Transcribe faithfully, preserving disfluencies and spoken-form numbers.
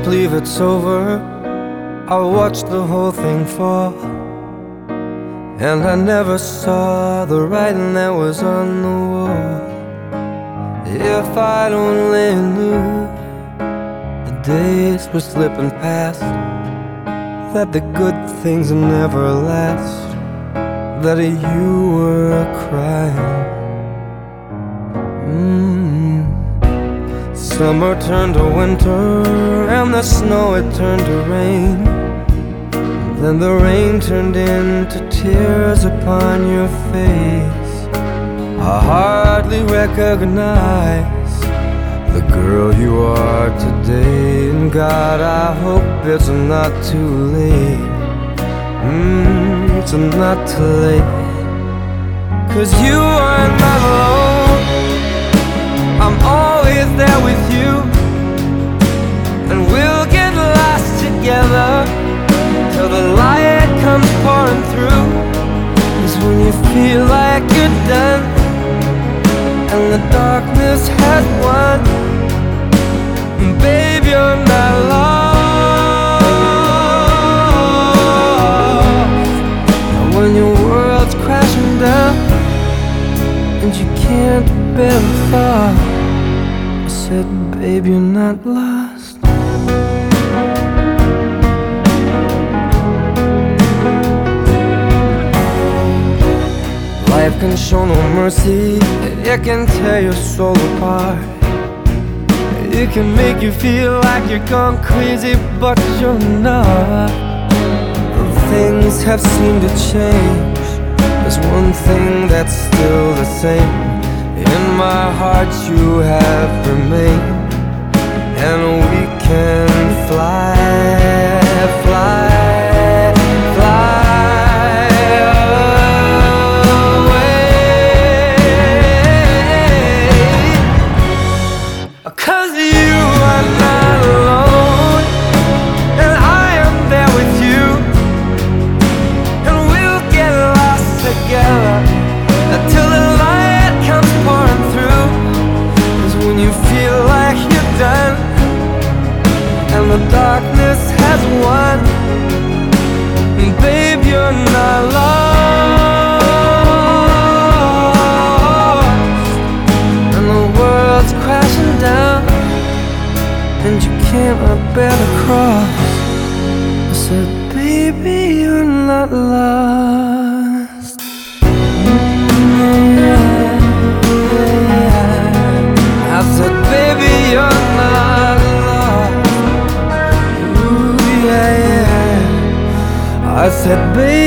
believe it's over. I watched the whole thing fall, and I never saw the writing that was on the wall. If I'd only knew the days were slipping past, that the good things never last, that you were crying. mm. Summer turned to winter, and the snow it turned to rain. Then the rain turned into tears upon your face. I hardly recognize the girl you are today, and God, I hope it's not too late. mm, It's not too late, 'cause you are not alone. I'm always there with you, and we'll get lost together till the light comes pouring through. 'Cause when you feel like you're done and the darkness has won, babe, you're not lost. And when your world's crashing down and you can't bear the thought, I said, babe, you're not lost. Life can show no mercy, it can tear your soul apart. It can make you feel like you're gone crazy, but you're not. Things have seemed to change, there's one thing that's still the same. In my heart you have remained, and we can fly, fly, fly away. 'Cause you are not alone, and I am there with you, and we'll get lost together until the light comes pouring through. 'Cause when you feel like you're done and the darkness has won, babe, you're not lost. And the world's crashing down and you can't bear the cross. I said, baby, you're not lost. I said, baby, you're not lost. Ooh, yeah, yeah. I said, baby,